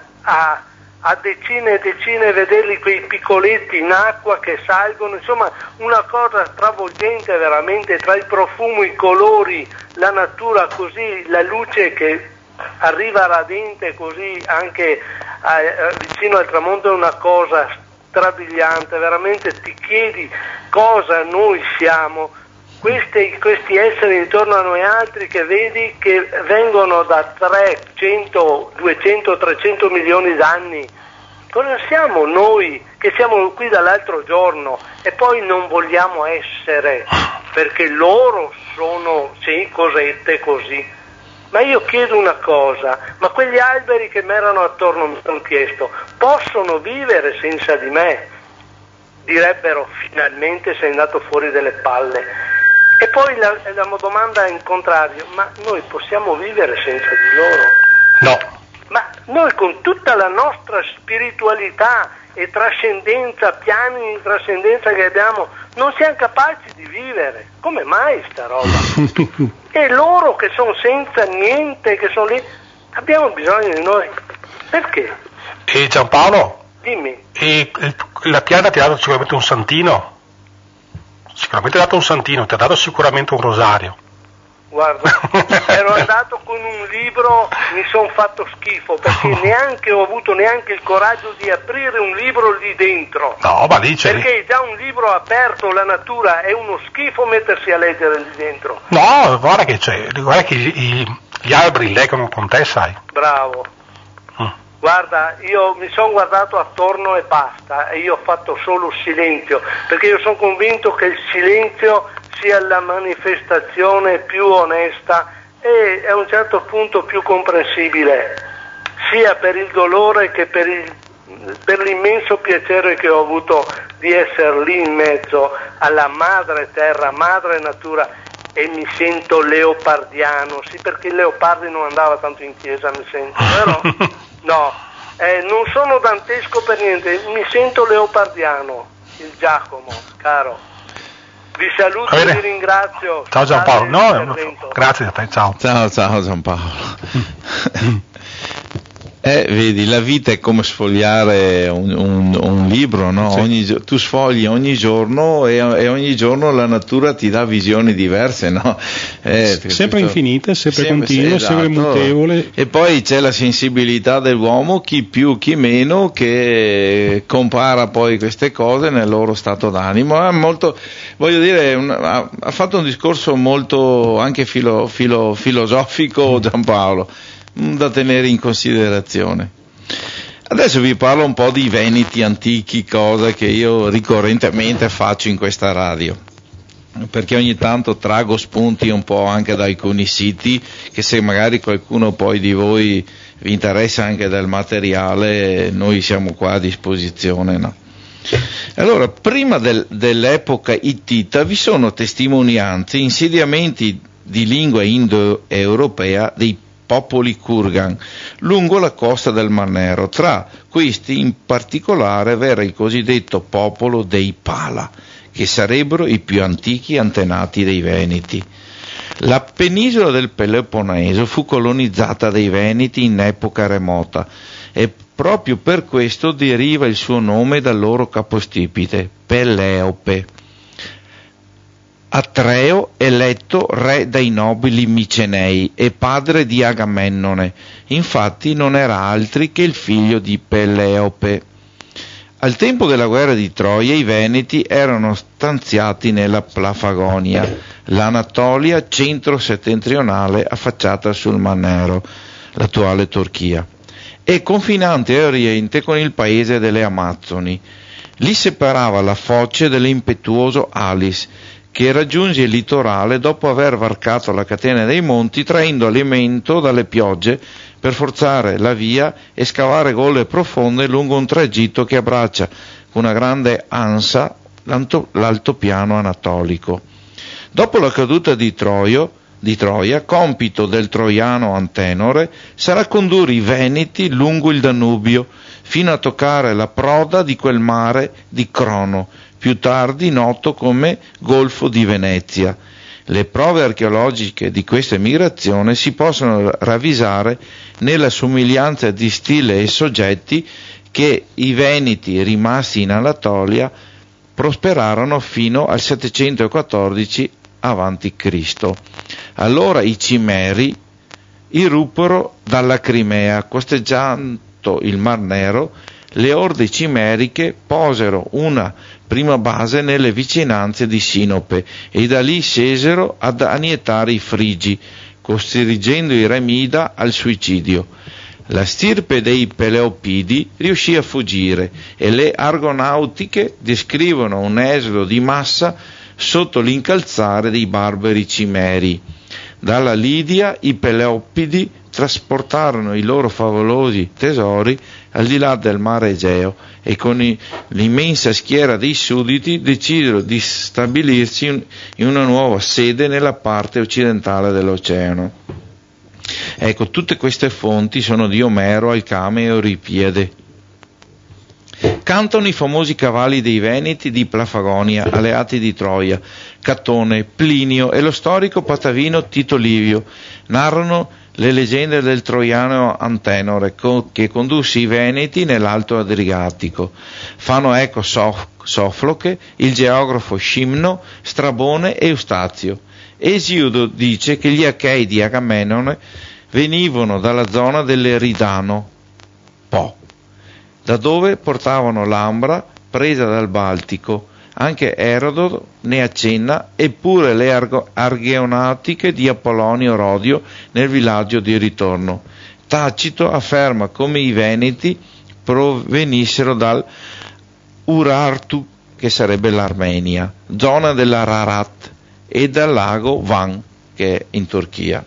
a decine e decine, vederli quei piccoletti in acqua che salgono, insomma una cosa stravolgente veramente, tra il profumo, i colori, la natura così, la luce che arriva radente così anche vicino al tramonto, è una cosa strabiliante, veramente ti chiedi cosa noi siamo, questi esseri intorno a noi altri che vedi che vengono da 300, 200, 300 milioni d'anni. Cosa siamo noi che siamo qui dall'altro giorno e poi non vogliamo essere perché loro sono cosette così? Ma io chiedo una cosa, ma quegli alberi che mi erano attorno, mi sono chiesto, possono vivere senza di me? Direbbero, finalmente sei andato fuori delle palle. E poi la domanda in contrario, ma noi possiamo vivere senza di loro? No. Ma noi con tutta la nostra spiritualità e trascendenza, piani di trascendenza che abbiamo, non siamo capaci di vivere. Come mai sta roba? E loro che sono senza niente, che sono lì, abbiamo bisogno di noi. Perché? E Giampaolo? Dimmi. E la piana ti ha dato sicuramente un santino? Sicuramente ti ha dato un santino, ti ha dato sicuramente un rosario. Guarda, ero andato con un libro, mi sono fatto schifo perché neanche ho avuto neanche il coraggio di aprire un libro lì dentro. No, ma lì c'è. Perché già un libro aperto, la natura, è uno schifo mettersi a leggere lì dentro. No, guarda che c'è, guarda che gli alberi leggono con te, sai. Bravo. Guarda, io mi sono guardato attorno e basta, e io ho fatto solo silenzio, perché io sono convinto che il silenzio sia la manifestazione più onesta e a un certo punto più comprensibile, sia per il dolore che per l'immenso piacere che ho avuto di essere lì in mezzo alla madre terra, madre natura, e mi sento leopardiano, sì, perché il leopardi non andava tanto in chiesa, mi sento, vero? No, non sono dantesco per niente, mi sento leopardiano, il Giacomo, caro. Vi saluto e vi ringrazio. Ciao Giampaolo, grazie a te, ciao. Ciao Giampaolo. Vedi, la vita è come sfogliare un libro, no? Sì. Tu sfogli ogni giorno e ogni giorno la natura ti dà visioni diverse, no? Sempre infinite, sempre continue, esatto. Sempre mutevole. E poi c'è la sensibilità dell'uomo, chi più, chi meno, che compara poi queste cose nel loro stato d'animo. Voglio dire, ha fatto un discorso molto anche filosofico Giampaolo, da tenere in considerazione. Adesso vi parlo un po' di Veneti antichi, cosa che io ricorrentemente faccio in questa radio, perché ogni tanto trago spunti un po' anche da alcuni siti, che se magari qualcuno poi di voi vi interessa anche del materiale, noi siamo qua a disposizione, no? Allora, prima dell'epoca ittita vi sono testimonianze, insediamenti di lingua indoeuropea dei popoli Kurgan lungo la costa del Mar Nero. Tra questi in particolare v'era il cosiddetto popolo dei Pala, che sarebbero i più antichi antenati dei Veneti. La penisola del Peloponneso fu colonizzata dai Veneti in epoca remota e proprio per questo deriva il suo nome dal loro capostipite, Peleope. Atreo, eletto re dai nobili Micenei e padre di Agamennone, infatti non era altri che il figlio di Peleope. Al tempo della guerra di Troia i Veneti erano stanziati nella Plafagonia, l'Anatolia centro-settentrionale affacciata sul Mar Nero, l'attuale Turchia, e confinante a oriente con il paese delle Amazzoni. Li separava la foce dell'impetuoso Alis, che raggiunge il litorale dopo aver varcato la catena dei monti, traendo alimento dalle piogge per forzare la via e scavare gole profonde lungo un tragitto che abbraccia con una grande ansia l'altopiano anatolico. Dopo la caduta di Troia, compito del troiano Antenore sarà condurre i Veneti lungo il Danubio fino a toccare la proda di quel mare di Crono, più tardi noto come Golfo di Venezia. Le prove archeologiche di questa migrazione si possono ravvisare nella somiglianza di stile e soggetti che i Veneti rimasti in Anatolia prosperarono fino al 714 a.C. Allora i Cimeri irruppero dalla Crimea, costeggiando il Mar Nero. Le orde cimeriche posero una prima base nelle vicinanze di Sinope e da lì scesero ad annientare i Frigi, costringendo i Remida al suicidio. La stirpe dei Peleopidi riuscì a fuggire e le Argonautiche descrivono un esodo di massa sotto l'incalzare dei barbari Cimeri. Dalla Lidia i Peleopidi trasportarono i loro favolosi tesori al di là del mare Egeo e con l'immensa schiera dei sudditi decisero di stabilirsi in una nuova sede nella parte occidentale dell'oceano. Ecco, tutte queste fonti sono di Omero, Alcame e Euripiede. Cantano i famosi cavalli dei Veneti di Plafagonia, alleati di Troia. Catone, Plinio e lo storico patavino Tito Livio narrano le leggende del troiano Antenore che condusse i Veneti nell'Alto Adriatico. Fanno eco Sofloche, il geografo Scimno, Strabone e Eustazio. Esiodo dice che gli Achei di Agamennone venivano dalla zona dell'Eridano, Po, da dove portavano l'ambra presa dal Baltico. Anche Erodoto ne accenna, eppure le argeonatiche di Apollonio Rodio nel villaggio di ritorno. Tacito afferma come i Veneti provenissero dal Urartu, che sarebbe l'Armenia, zona dell'Ararat, e dal lago Van, che è in Turchia.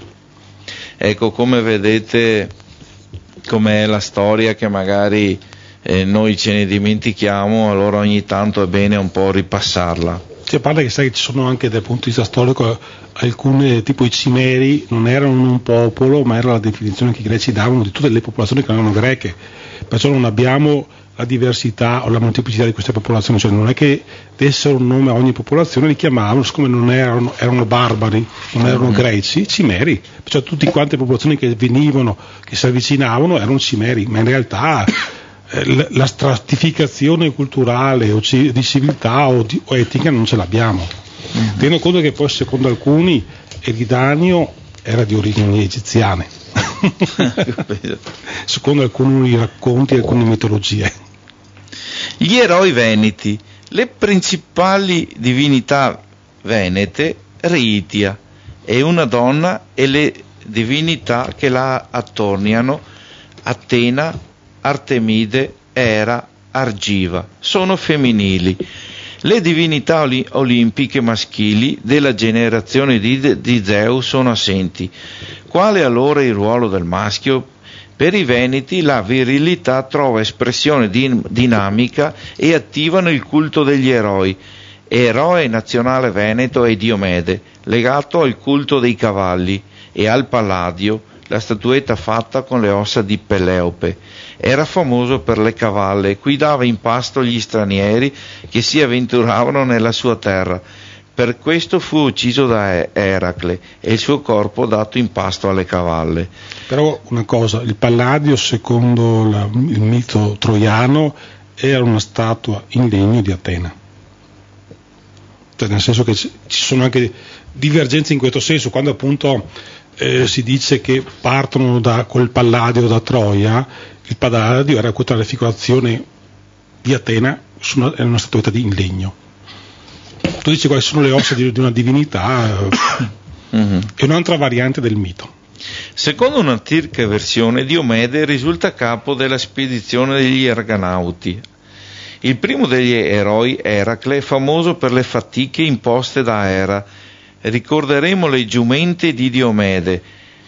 Ecco, come vedete com'è la storia che magari noi ce ne dimentichiamo, allora ogni tanto è bene un po' ripassarla. A parte che sai che ci sono anche dal punto di vista storico alcune, tipo i Cimeri non erano un popolo, ma era la definizione che i greci davano di tutte le popolazioni che erano greche, perciò non abbiamo la diversità o la molteplicità di queste popolazioni, cioè non è che dessero un nome a ogni popolazione, li chiamavano, siccome non erano barbari, non erano greci, Cimeri, perciò tutte quante le popolazioni che venivano, che si avvicinavano erano Cimeri, ma in realtà la stratificazione culturale o di civiltà o etica non ce l'abbiamo. Tenendo conto che poi secondo alcuni Eridanio era di origini egiziane secondo alcuni racconti e alcune mitologie. Gli eroi veneti. Le principali divinità venete, Riitia è una donna e le divinità che la attorniano, Atena, Artemide, Era, Argiva, sono femminili. Le divinità olimpiche maschili della generazione di Zeus sono assenti. Quale allora il ruolo del maschio? Per i Veneti la virilità trova espressione dinamica e attiva nel culto degli eroi. Eroe nazionale veneto è Diomede, legato al culto dei cavalli, e al Palladio, la statuetta fatta con le ossa di Peleope. Era famoso per le cavalle, cui dava in pasto gli stranieri che si avventuravano nella sua terra. Per questo fu ucciso da Eracle e il suo corpo dato in pasto alle cavalle. Però una cosa, il Palladio secondo il mito troiano era una statua in legno di Atena, cioè, nel senso che ci sono anche divergenze in questo senso, quando appunto si dice che partono da quel Palladio da Troia. Il Palladio era questa raffigurazione di Atena, è una statuetta in legno. Tu dici quali sono le ossa di una divinità, è un'altra variante del mito. Secondo un'antica versione, Diomede risulta capo della spedizione degli Argonauti. Il primo degli eroi, Eracle, è famoso per le fatiche imposte da Era. Ricorderemo le giumente di Diomede,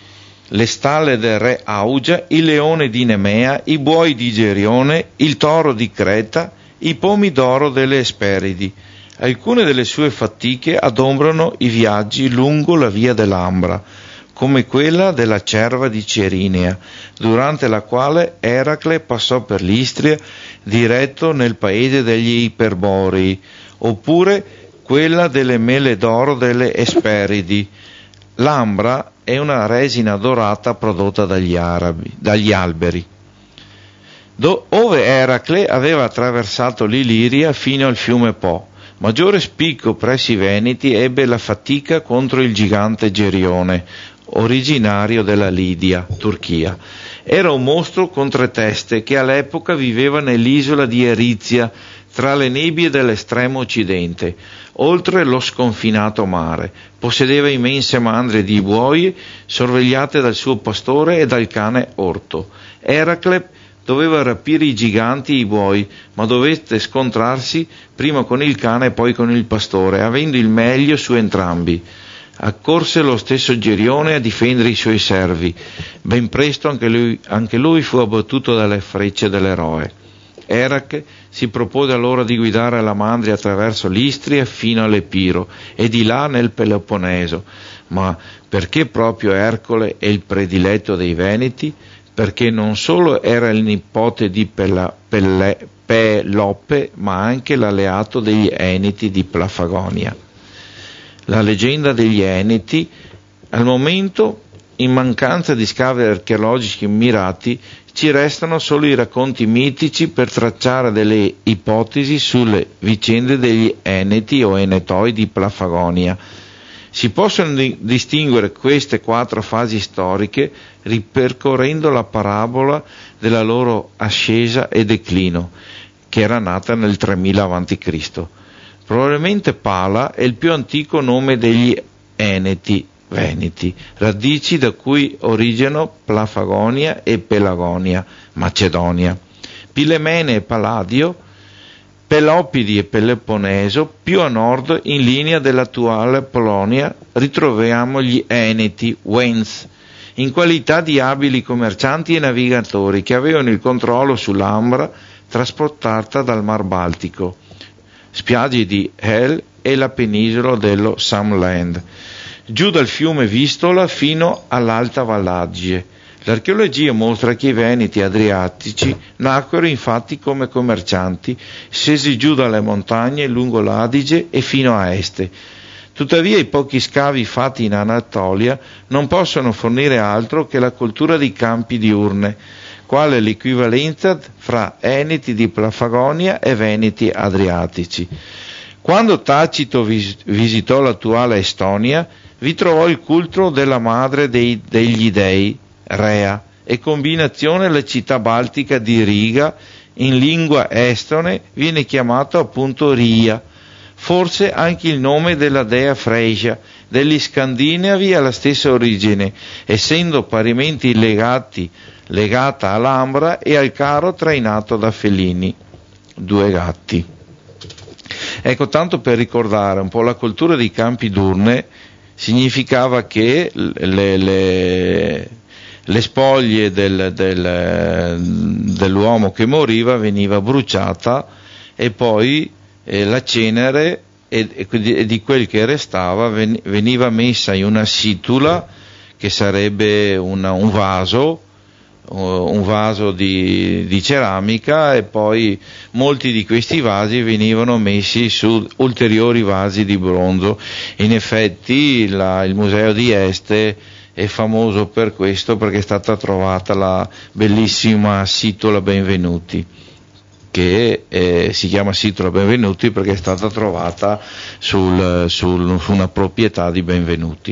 le stalle del re Augia, il leone di Nemea, i buoi di Gerione, il toro di Creta, i pomi d'oro delle Esperidi. Alcune delle sue fatiche adombrano i viaggi lungo la via dell'Ambra, come quella della cerva di Cerinea, durante la quale Eracle passò per l'Istria diretto nel paese degli Iperborei, oppure quella delle mele d'oro delle Esperidi. L'ambra è una resina dorata prodotta dagli alberi. Ove Eracle aveva attraversato l'Iliria fino al fiume Po, maggiore spicco presso i Veneti ebbe la fatica contro il gigante Gerione, originario della Lidia, Turchia. Era un mostro con 3 teste che all'epoca viveva nell'isola di Erizia, tra le nebbie dell'estremo occidente, oltre lo sconfinato mare. Possedeva immense mandrie di buoi, sorvegliate dal suo pastore e dal cane Orto. Eracle doveva rapire i giganti e i buoi, ma dovette scontrarsi prima con il cane e poi con il pastore, avendo il meglio su entrambi. Accorse lo stesso Gerione a difendere i suoi servi. Ben presto anche lui fu abbattuto dalle frecce dell'eroe. Eracle si propose allora di guidare la mandria attraverso l'Istria fino all'Epiro e di là nel Peloponneso. Ma perché proprio Ercole è il prediletto dei Veneti? Perché non solo era il nipote di Pelope, ma anche l'alleato degli Eneti di Plafagonia. La leggenda degli Eneti, al momento, in mancanza di scavi archeologici mirati, ci restano solo i racconti mitici per tracciare delle ipotesi sulle vicende degli Eneti o Enetoi di Plafagonia. Si possono distinguere queste 4 fasi storiche ripercorrendo la parabola della loro ascesa e declino, che era nata nel 3000 a.C. Probabilmente Pala è il più antico nome degli Eneti Veneti, radici da cui originano Plafagonia e Pelagonia, Macedonia. Pilemene e Palladio, Pelopidi e Peloponneso, più a nord, in linea dell'attuale Polonia, ritroviamo gli Eneti, Wens, in qualità di abili commercianti e navigatori che avevano il controllo sull'Ambra trasportata dal Mar Baltico, spiagge di Hel e la penisola dello Samland, giù dal fiume Vistola fino all'Alta Vallagie. L'archeologia mostra che i Veneti adriatici nacquero infatti come commercianti, scesi giù dalle montagne lungo l'Adige e fino a est. Tuttavia i pochi scavi fatti in Anatolia non possono fornire altro che la cultura di campi diurne, quale l'equivalenza fra Eneti di Plafagonia e Veneti adriatici. Quando Tacito visitò l'attuale Estonia, vi trovò il culto della madre degli dei, Rea, e combinazione la città baltica di Riga, in lingua estone viene chiamato appunto Ria. Forse anche il nome della dea Fresia degli Scandinavi ha la stessa origine, essendo parimenti legata all'ambra e al carro trainato da felini, 2 gatti. Ecco, tanto per ricordare un po' la cultura dei campi diurne, significava che le spoglie dell'uomo che moriva veniva bruciata e poi la cenere e di quel che restava veniva messa in una situla, che sarebbe un vaso di ceramica, e poi molti di questi vasi venivano messi su ulteriori vasi di bronzo. In effetti il museo di Este è famoso per questo, perché è stata trovata la bellissima Situla Benvenuti, che si chiama Situla Benvenuti perché è stata trovata su una proprietà di Benvenuti.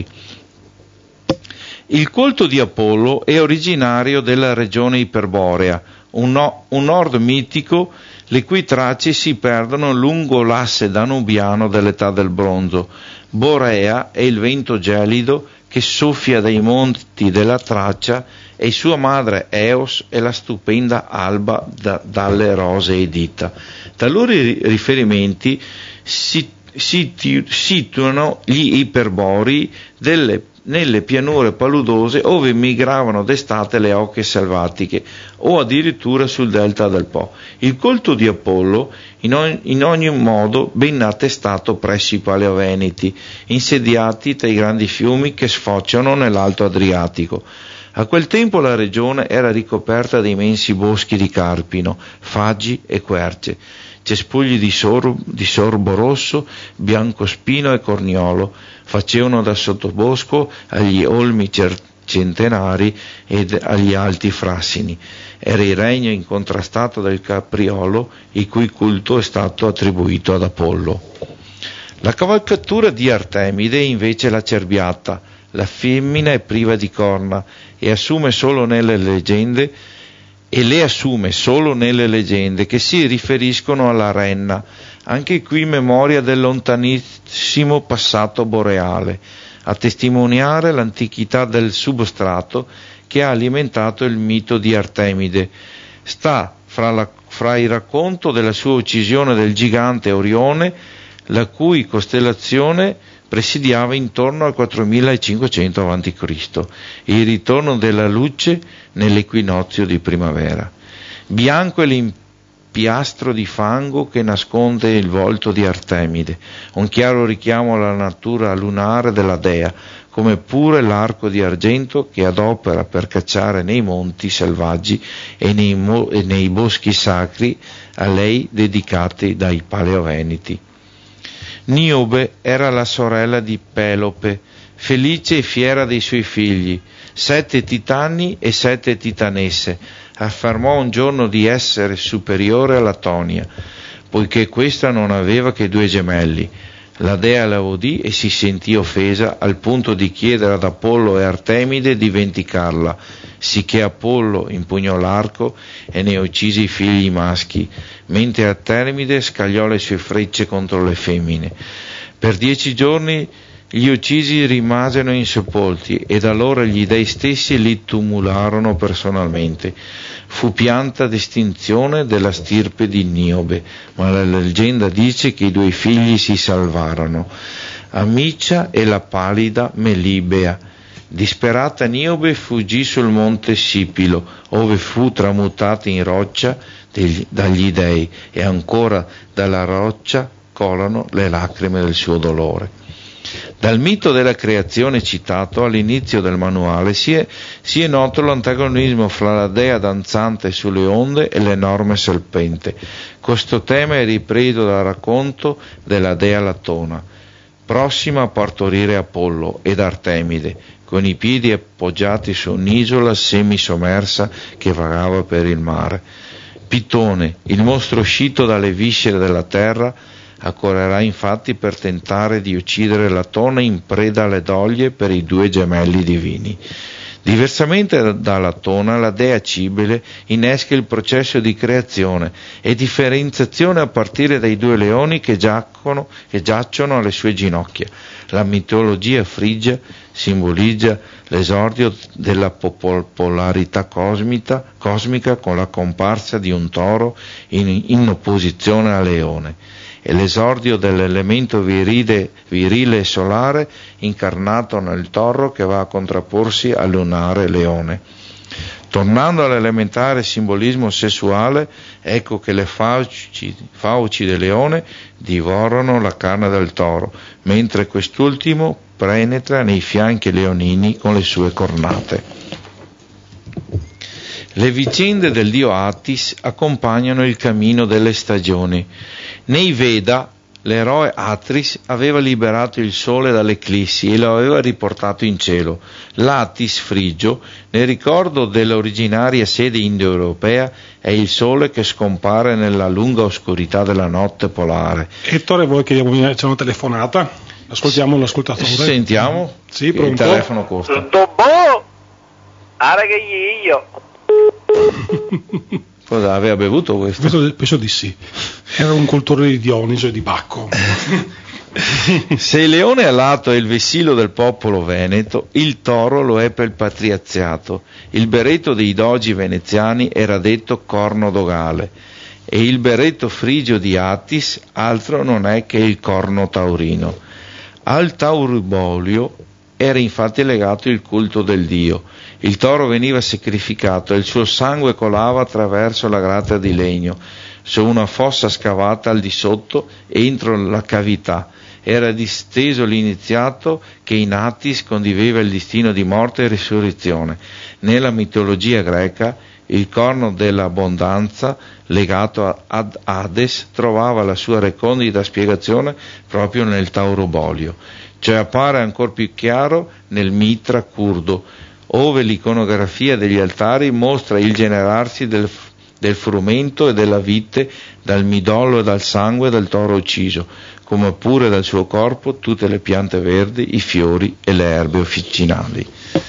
Il culto di Apollo è originario della regione iperborea, un nord mitico le cui tracce si perdono lungo l'asse danubiano dell'età del bronzo. Borea è il vento gelido che soffia dai monti della Tracia, e sua madre Eos è la stupenda alba dalle rosee dita. Taluni riferimenti situano gli Iperborei nelle pianure paludose ove migravano d'estate le oche selvatiche o addirittura sul delta del Po. Il culto di Apollo in ogni modo ben attestato presso i paleoveneti, insediati tra i grandi fiumi che sfociano nell'Alto Adriatico. A quel tempo la regione era ricoperta da immensi boschi di carpino, faggi e querce, cespugli di sorbo rosso, biancospino e corniolo, facevano da sottobosco agli olmi centenari ed agli alti frassini. Era il regno incontrastato del capriolo, il cui culto è stato attribuito ad Apollo. La cavalcatura di Artemide è invece la cerbiatta. La femmina è priva di corna e le assume solo nelle leggende che si riferiscono alla renna, anche qui memoria del lontanissimo passato boreale, a testimoniare l'antichità del substrato che ha alimentato il mito di Artemide. Sta fra il racconto della sua uccisione del gigante Orione, la cui costellazione presidiava intorno al 4500 a.C., e il ritorno della luce nell'equinozio di primavera. Bianco è l'impiastro di fango che nasconde il volto di Artemide, un chiaro richiamo alla natura lunare della dea, come pure l'arco di argento che adopera per cacciare nei monti selvaggi e nei boschi sacri a lei dedicati dai paleoveneti. Niobe era la sorella di Pelope, felice e fiera dei suoi figli, 7 titani e 7 titanesse. Affermò un giorno di essere superiore alla Tonia, poiché questa non aveva che 2 gemelli. La dea la udì e si sentì offesa al punto di chiedere ad Apollo e Artemide di vendicarla, sicché Apollo impugnò l'arco e ne uccise i figli maschi, mentre Artemide scagliò le sue frecce contro le femmine. Per 10 giorni gli uccisi rimasero insepolti ed allora gli dei stessi li tumularono personalmente. Fu pianta d'estinzione della stirpe di Niobe, ma la leggenda dice che i 2 figli si salvarono, Amicia e la pallida Melibea. Disperata Niobe fuggì sul monte Sipilo, ove fu tramutata in roccia dagli dei, e ancora dalla roccia colano le lacrime del suo dolore. Dal mito della creazione citato all'inizio del manuale si è noto l'antagonismo fra la dea danzante sulle onde e l'enorme serpente. Questo tema è ripreso dal racconto della dea Latona, prossima a partorire Apollo ed Artemide, con i piedi appoggiati su un'isola semisommersa che vagava per il mare. Pitone, il mostro uscito dalle viscere della terra, accorrerà infatti per tentare di uccidere Latona in preda alle doglie per i 2 gemelli divini. Diversamente da Latona, la dea Cibele innesca il processo di creazione e differenziazione a partire dai 2 leoni che giacciono alle sue ginocchia. La mitologia frigia simboleggia l'esordio della popolarità cosmica con la comparsa di un toro in opposizione al leone, e l'esordio dell'elemento virile e solare incarnato nel toro che va a contrapporsi al lunare leone. Tornando all'elementare simbolismo sessuale, ecco che le fauci del leone divorano la carne del toro, mentre quest'ultimo penetra nei fianchi leonini con le sue cornate. Le vicende del dio Attis accompagnano il cammino delle stagioni. Nei Veda l'eroe Atris aveva liberato il sole dall'eclissi e lo aveva riportato in cielo. L'Attis frigio, nel ricordo dell'originaria sede indoeuropea, è il sole che scompare nella lunga oscurità della notte polare. Ettore, vuoi che c'è una telefonata? Ascoltiamo l'ascoltatore. Sentiamo? Sì, pronto? Il telefono costa. Dopo, che io. Cosa aveva bevuto questo? Penso di sì. Era un cultore di Dioniso e di Bacco. Se il leone alato è il vessillo del popolo veneto, il toro lo è per il patriziato. Il berretto dei dogi veneziani era detto corno dogale, e il berretto frigio di Attis altro non è che il corno taurino. Al Taurubolio era infatti legato il culto del dio. Il toro veniva sacrificato e il suo sangue colava attraverso la grata di legno su una fossa scavata al di sotto entro la cavità. Era disteso l'iniziato che in Attis condivideva il destino di morte e risurrezione. Nella mitologia greca il corno dell'abbondanza legato ad Hades trovava la sua recondita spiegazione proprio nel taurobolio, cioè appare ancora più chiaro nel mitra curdo, ove l'iconografia degli altari mostra il generarsi del frumento e della vite dal midollo e dal sangue del toro ucciso, come pure dal suo corpo tutte le piante verdi, i fiori e le erbe officinali.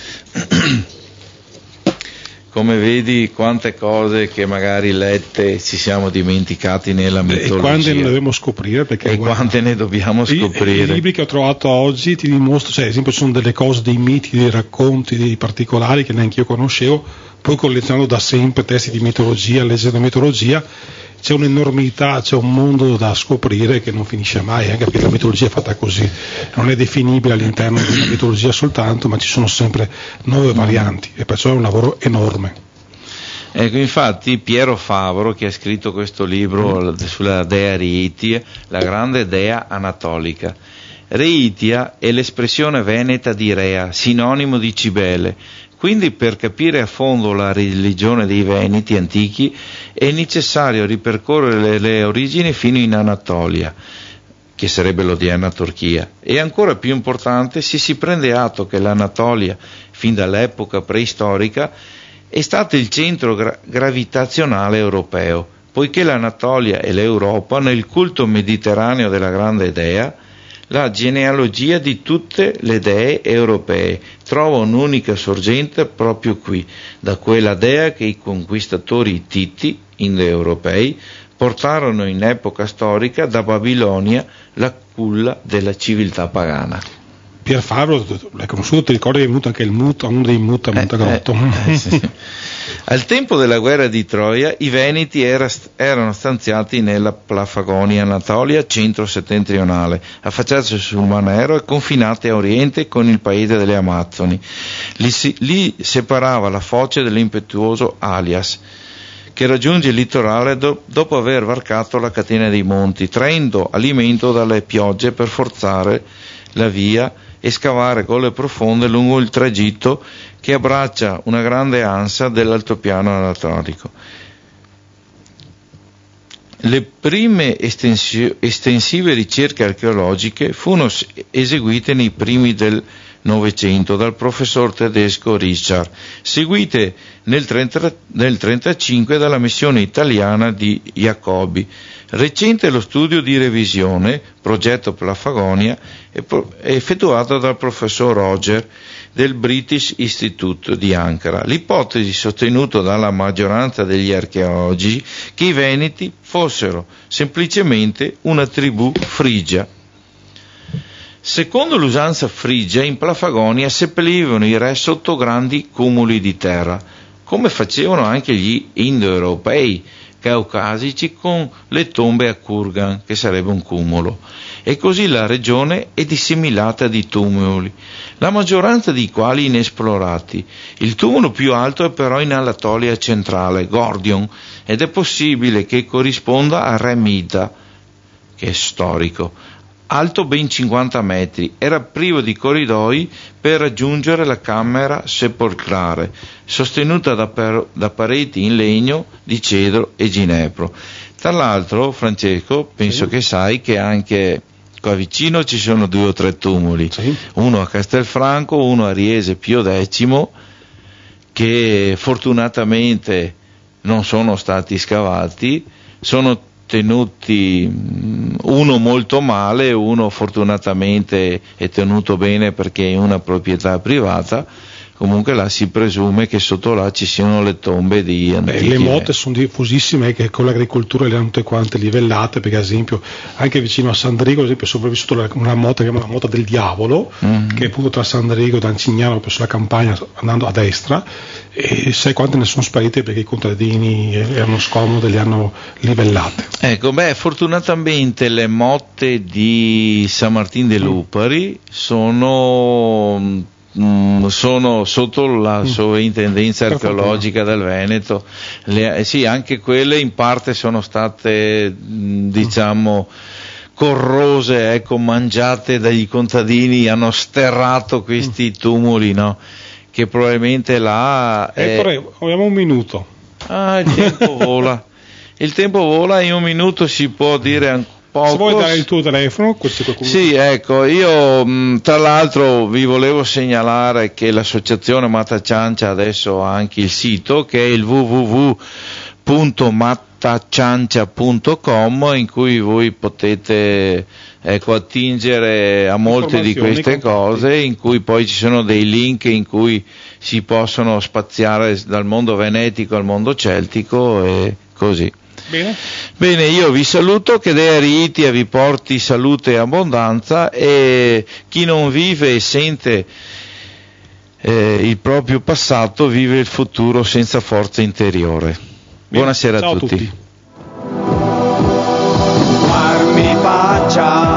Come vedi, quante cose che magari lette ci siamo dimenticati nella mitologia. E quante ne dobbiamo scoprire? Quante ne dobbiamo scoprire? I libri che ho trovato oggi ti dimostro, cioè, ad esempio, ci sono delle cose, dei miti, dei racconti, dei particolari che neanche io conoscevo, poi collezionando da sempre testi di mitologia, leggendo mitologia, c'è un'enormità, c'è un mondo da scoprire che non finisce mai, anche perché la mitologia è fatta così, non è definibile all'interno di una mitologia soltanto, ma ci sono sempre nuove varianti e perciò è un lavoro enorme. Ecco, infatti Piero Favro, che ha scritto questo libro sulla dea Reitia, la grande dea anatolica. Reitia è l'espressione veneta di Rea, sinonimo di Cibele. Quindi per capire a fondo la religione dei Veneti antichi è necessario ripercorrere le origini fino in Anatolia, che sarebbe l'odierna Turchia, e ancora più importante se si prende atto che l'Anatolia, fin dall'epoca preistorica, è stato il centro gravitazionale europeo, poiché l'Anatolia e l'Europa nel culto mediterraneo della grande dea, la genealogia di tutte le dee europee trova un'unica sorgente proprio qui, da quella dea che i conquistatori Ittiti, indoeuropei, portarono in epoca storica da Babilonia, la culla della civiltà pagana. Pier Favro, l'hai conosciuto, ti ricordi che è venuto anche il Muta, uno dei Muta Montegrotto? Sì. Al tempo della guerra di Troia i Veneti erano stanziati nella Plafagonia, Anatolia centro-settentrionale, affacciati sul Mar Nero e confinati a oriente con il paese delle Amazzoni. Lì separava la foce dell'impetuoso Alias, che raggiunge il litorale dopo aver varcato la catena dei monti, traendo alimento dalle piogge per forzare la via e scavare gole profonde lungo il tragitto che abbraccia una grande ansa dell'altopiano anatolico. Le prime estensive ricerche archeologiche furono eseguite nei primi del Novecento dal professor tedesco Richard, seguite nel 1935 dalla missione italiana di Jacobi. Recente lo studio di revisione, progetto Plafagonia, effettuato dal professor Roger del British Institute di Ankara. L'ipotesi sostenuta dalla maggioranza degli archeologi che i Veneti fossero semplicemente una tribù frigia. Secondo l'usanza frigia, in Plafagonia seppellivano i re sotto grandi cumuli di terra, come facevano anche gli indoeuropei caucasici con le tombe a Kurgan, che sarebbe un cumulo, e così la regione è disseminata di tumuli, la maggioranza dei quali inesplorati. Il tumulo più alto è però in Anatolia centrale, Gordion, ed è possibile che corrisponda a Re Mida, che è storico. Alto ben 50 metri, era privo di corridoi per raggiungere la camera sepolcrale, sostenuta da pareti in legno di cedro e ginepro. Tra l'altro, Francesco, penso che sai che anche qua vicino ci sono 2 o 3 tumuli, uno a Castelfranco, uno a Riese Pio X, che fortunatamente non sono stati scavati, sono tenuti, uno molto male, uno fortunatamente è tenuto bene perché è una proprietà privata, comunque là si presume che sotto là ci siano le tombe di antichi. Le motte sono diffusissime, che con l'agricoltura le hanno tutte quante livellate, perché ad esempio anche vicino a Sandrigo, ad esempio, è sopravvissuta una motta che si chiama la motta del diavolo, che è appunto tra Sandrigo e Anzignano, proprio sulla campagna andando a destra, e sai quante ne sono sparite perché i contadini erano scomodi e le hanno livellate. Ecco, fortunatamente le motte di San Martin de Lupari sono sotto la sovrintendenza archeologica del Veneto. Sì, anche quelle in parte sono state diciamo corrose, ecco, mangiate dagli contadini, hanno sterrato questi tumuli, no? Che probabilmente là abbiamo un minuto. Il tempo vola. Il tempo vola, in un minuto si può dire poco. Se vuoi dare il tuo telefono, sì, ecco, io tra l'altro vi volevo segnalare che l'associazione Mataciancia adesso ha anche il sito, che è il www.mataciancia.com, in cui voi potete attingere a molte di queste cose, in cui poi ci sono dei link in cui si possono spaziare dal mondo venetico al mondo celtico e così. Bene, io vi saluto, che Dea Riitia vi porti salute e abbondanza, e chi non vive e sente il proprio passato vive il futuro senza forza interiore. Buonasera a tutti. Ciao a tutti.